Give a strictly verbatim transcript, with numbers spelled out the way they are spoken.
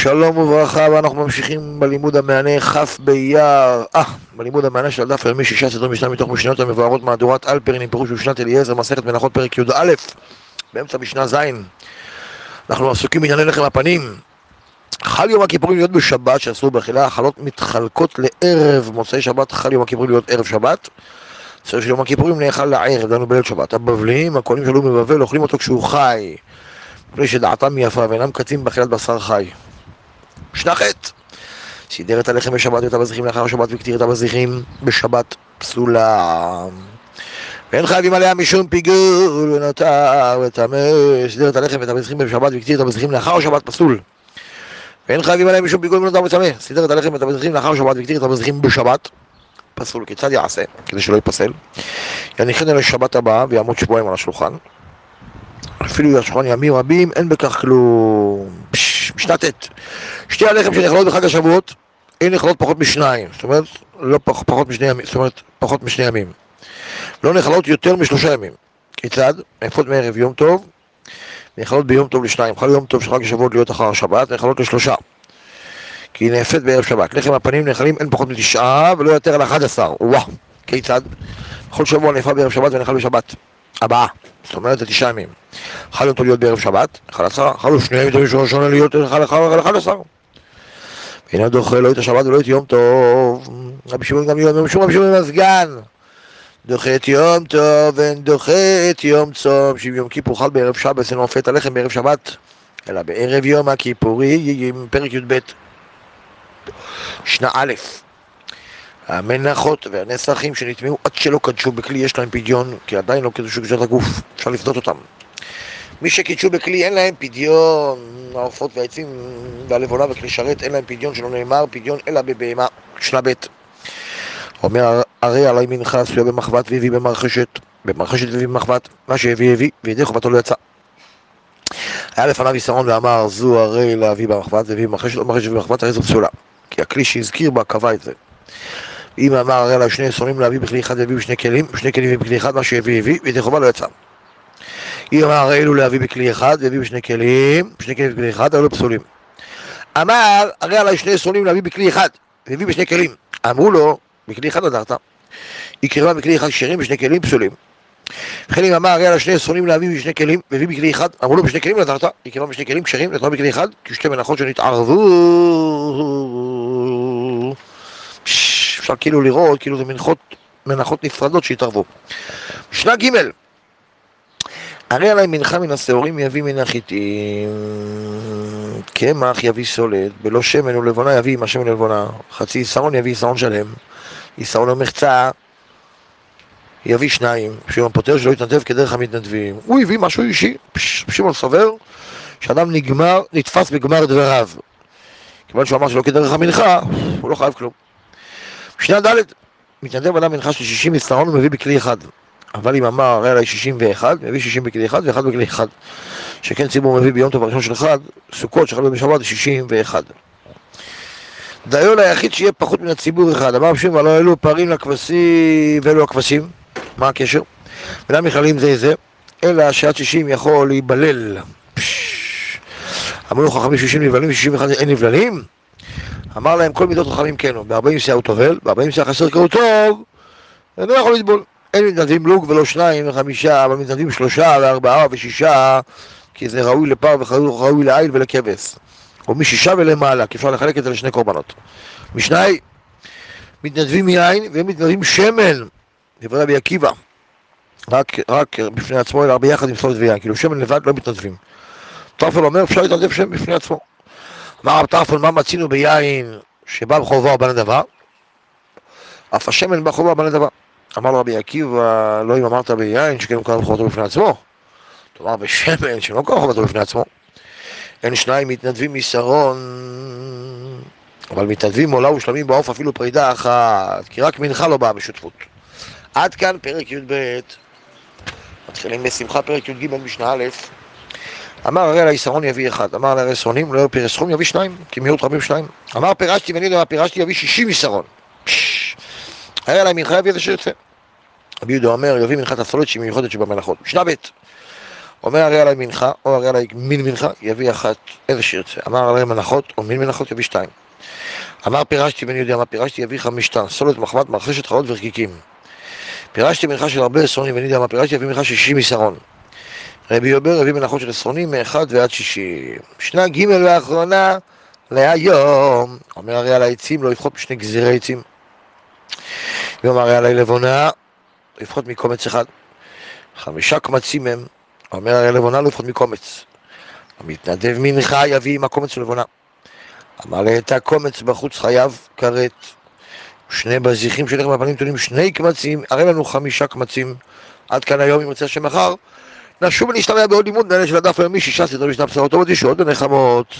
שלום וברכה, ואנחנו ממשיכים בלימוד המענה כ' באייר, אה, בלימוד המענה של דף יומי שישה סדרי משנה מתוך משניות המבוארות מהדורת אלפרין עם פירוש משנת אליעזר, מסכת מנחות פרק י"א, באמצע משנה ז'. אנחנו עסוקים בענייני לחם הפנים. חל יום הכיפורים להיות בשבת, שאסור באכילה. החלות מתחלקות לערב מוצאי שבת, חל יום הכיפורים להיות ערב שבת. סדר של יום הכיפורים נאכל לערב, דנו בליל שבת. הבבלים, הכהנים שעלו מבבל, אוכלים אותו כשהוא חי, מפני שדעתם יפה ואינם קצים באכילת בשר חי. משנה ח' סידר את הלחם בשבת ואת הבזיחים לאחר השבת וכתיר את הבזיחים בשבת פסולה, ואין חייבים עליה משום פיגול ונותר וטמא. סידר את הלחם ואת הבזיחים בשבת וכתיר את הבזיחים לאחר השבת פסול, ואין חייבים עליה משום פיגול ונותר וטמא. סידר את הלחם ואת הבזיחים לאחר השבת וכתיר את הבזיחים בשבת פסול. כיצד יעשה כדי שלא ייפסל? יניחנה לשבת הבאה ויעמוד שבועיים על השולחן, אפילו השולחן ימים רבים, אין בכך כלום. משנה ט' שתי הלחם שנאכלות בחג השבועות אין נאכלות פחות משניים, זאת אומרת לא פח, פחות משני ימים, זאת אומרת פחות משני ימים, לא נאכלות יותר משלושה ימים. כיצד? נאכלות מערב יום טוב, נאכלות ביום טוב לשניים. חל יום טוב של חג השבועות להיות אחר השבת, נאכלות לשלושה, כי היא נאפת בערב שבת. לחם הפנים נאכלים אין פחות מתשעה ולא יותר על אחד עשר. וואו, כיצד? כל שבוע נאכל בערב שבת ונאכל בשבת הבאה, זאת אומרת זה תשעה ימים. חל יום טוב להיות בערב שבת, אחד עשר, חלו שני ימים טובים ראשון להיות אחד עשר. ואינו דוחה לא את השבת ולא את יום טוב. רבי שמעון גם יום משום רבי שמעון הסגן, דוחה את יום טוב ואין דוחה את יום צום. שאם יום כיפור חל בערב שבת אינו נאפה את הלחם בערב שבת אלא בערב יום הכיפורים. פרק י"ב שנה א', המנחות והנסחים שנטמעו עד שלא קדשו בכלי יש להם פדיון, כי עדיין לא קדשו קדושת הגוף, אפשר לפדות אותם. מי שקידשו בכלי אין להם פדיון, העופות והעצים והלבונה וכלי שרת אין להם פדיון, שלא נאמר פדיון אלא בבהמה. שנה ב' אומר הרי עלי מנחה עשויה במחבת והביא במרחשת, במרחשת והביא במחבת, מה שהביא הביא וידי חובתו לא יצא. היה לפניו יסרון ואמר זו הרי להביא במחבת והביא במרחשת, או מרחשת ובמחבת הרי זו פסולה, כי הכלי שהזכיר בה קבע את זה. אם אמר הרי עלי שני יסרונים להביא בכלי אחד והביא בשני כלים, בשני כלים ובכלי אחד, מה שהביא הביא וידי חובה לא יצא. אם אמר הרי אלו להביא בכלי אחד והביא בשני כלים, בשני כלים ובכלי אחד, אלו פסולים. אמר הרי עלי שני יסרונים להביא בכלי אחד והביא בשני כלים, אמרו לו בכלי אחד נדרת, יקרבה בכלי אחד כשרים, בשני כלים פסולים. וכן אם אמר הרי עלי שני יסרונים להביא בשני כלים והביא בכלי אחד, אמרו לו בשני כלים נדרת, יקרבה בשני כלים כשרים, נדרה בכלי אחד, כשתי מנחות שנתערבו. אפשר כאילו לראות כאילו זה מנחות, מנחות נפרדות שהתערבו. משנה ג' הרי עלי מנחה מן השעורים יביא מן החיטים, קמח יביא סולת, בלא שמן ולבונה יביא עם השמן ולבונה, חצי יסרון יביא יסרון שלם, יסרון ומחצה יביא שניים, שיום פותר שלא יתנדב כדרך המתנדבים. הוא הביא משהו אישי, שמעון סובר שאדם נגמר, נתפס בגמר דבריו, כיוון שהוא אמר שלא כדרך המנחה, הוא לא חייב כלום. משנה ד' מתנדב אדם מנחה של שישים יסרון ומביא בכלי אחד, אבל אם אמר הרי עלי שישים ואחד, מביא שישים בכלי אחד ואחד בכלי אחד, שכן ציבור מביא ביום טוב הראשון של אחד, סוכות שחלו בשבת שישים ואחד. דיו ליחיד שיהיה פחות מן הציבור אחד, אמר בשם ולא אלו פערים לכבשים ואלו הכבשים, מה הקשר? ולמה נכללים זה זה, אלא שעד שישים יכול להיבלל. אמרו חכמים שישים נבללים ושישים ואחד אין נבללים? אמר להם כל מידות חכמים כן, ב-ארבעים שעה הוא טובל, ב-ארבעים שעה חסר קראו טוב, אינו יכול לטבול. אין מתנדבים לוג ולא שניים וחמישה, אבל מתנדבים שלושה וארבעה ושישה, כי זה ראוי לפר וראוי לעיל ולכבש, או משישה ולמעלה, כי אפשר לחלק את זה לשני קורבנות. משניים מתנדבים יין והם מתנדבים שמן, דברי רבי עקיבא, רק, רק בפני עצמו, אלא ביחד עם סולת ויין, כאילו שמן לבד לא מתנדבים. טרפל אומר אפשר להתנדב שמן בפני עצמו. אמר רב טרפל מה מצינו ביין שבא בחובה או בא נדבה? אף השמן בא בחובה או בא נדבה. אמר לו רבי עקיבא, לא אם אמרת ביין שכן הוא קרא בחובתו בפני עצמו, תאמר בשמן שלא קרא בחובתו בפני עצמו. אין שניים מתנדבים מסרון, אבל מתנדבים עולה ושלמים בעוף אפילו פרידה אחת, כי רק מנחה לא באה בשותפות. עד כאן פרק י"ב. מתחילים בשמחה פרק י"ג משנה א'. אמר הרי על היסרון יביא אחד, אמר על היסרונים לא פרס סכום יביא שניים, כי מיעוט רבים שניים. אמר פירשתי ואני יודע מה פירשתי יביא שישים יסרון. הרי עלי מנחה יביא איזה שיוצא. רבי יהודה אומר יביא מנחת הסולת שהיא מיוחדת שבמלאכות. משנה ב' אומר הרי עלי מנחה, או הרי עלי מין מנחה, יביא אחת, איזה שירצה. אמר הרי מנחות, או מין מנחות, יביא שתיים. אמר פירשתי בן יודע מה פירשתי, יביא חמישתן, סולת מחמת מרחשת חרות ורקיקים. פירשתי מנחה של הרבה עשרונים בן יודע מה פירשתי, יביא מנחה של שישים עשרון. רבי יובר יביא מנחות של עשרונים מאחד ועד שישים. שנה ג' לאחרונה להיום. אומר הרי עלי עצים, לא לפחות משני גזירי עצים. ואומר הרי עלי לבונה, לפחות מקומץ אחד. חמישה קמצים הם. אומר הרי לבונה, לא לפחות מקומץ. המתנדב מנחה יביא עם הקומץ של לבונה. אמר לעת הקומץ בחוץ חייב כרת. שני בזיחים שלך מהפנים תונים שני קמצים, הרי לנו חמישה קמצים. עד כאן היום, אם רוצה שמחר נשוב ונשתמע בעוד לימוד נהנה של הדף היומי, שישה סדרי משנה בשורות טובות ישועות ונחמות.